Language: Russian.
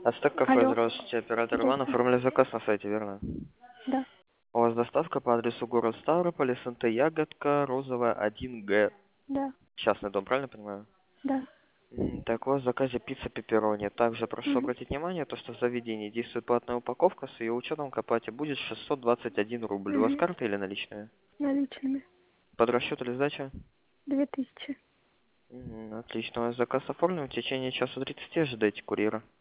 Ацтек кафе, Алло. здравствуйте, оператор Иван, Здравствуйте. оформили заказ на сайте, верно? Да. У вас доставка по адресу город Ставрополь, СНТ Ягодка, Розовая, 1Г. Да. Частный дом, правильно понимаю? Да. Так, у вас в заказе пицца пепперони. Также прошу Угу. обратить внимание, то, что в заведении действует платная упаковка, с ее учетом к оплате будет 621 рубль. У вас Угу. карта или наличная? Наличными. Под расчет или сдача? 2000. Отлично, у вас заказ оформлен, в течение часа 30 ожидайте курьера.